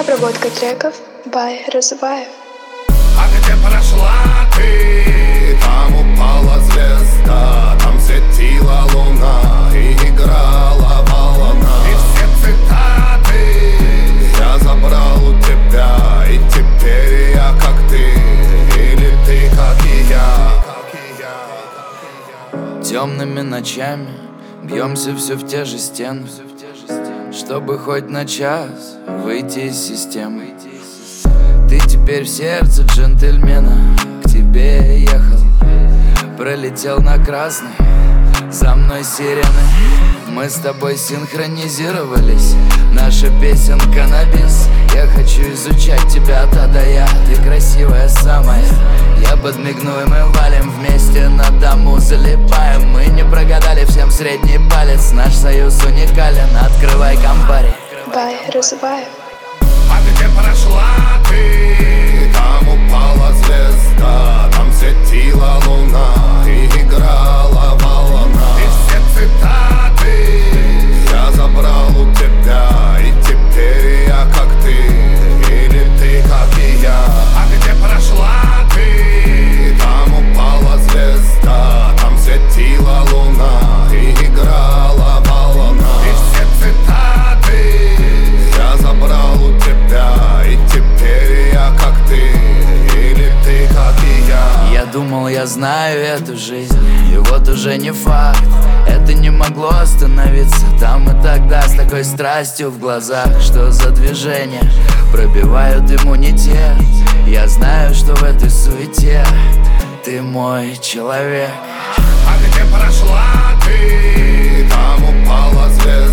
Обработка треков by Разуваев. А где прошла ты? Там упала звезда, там светила луна и играла волна. И все цитаты я забрал у тебя, и теперь я как ты, или ты как и я. Темными ночами бьемся все в те же стены, чтобы хоть на час выйти из системы. Ты теперь в сердце джентльмена, к тебе ехал, пролетел на красный, за мной сирены. Мы с тобой синхронизировались, наша песенка на бис. Я хочу изучать тебя от А до Я, ты красивая самая. Я подмигну, и мы валим вместе на дому, залипаем. Мы не прогадали, всем средний палец, наш союз уникален. Открывай Кампари by Разуваев. А где прошла ты? Там упала звезда, там светила луна и играла волна. И все цитаты я забрал у тебя, и теперь я как ты, или ты как и я. А где прошла ты? Там упала звезда, там светила луна и играла волна. И все цитаты я забрал у тебя, и теперь я как ты, или ты как и я. Я думал, я знаю эту жизнь, и вот уже не факт. Это не могло остановиться там и тогда, с такой страстью в глазах. Что за движения пробивают иммунитет? Я знаю, что в этой суете ты мой человек. А где прошла ты? Там упала звезда.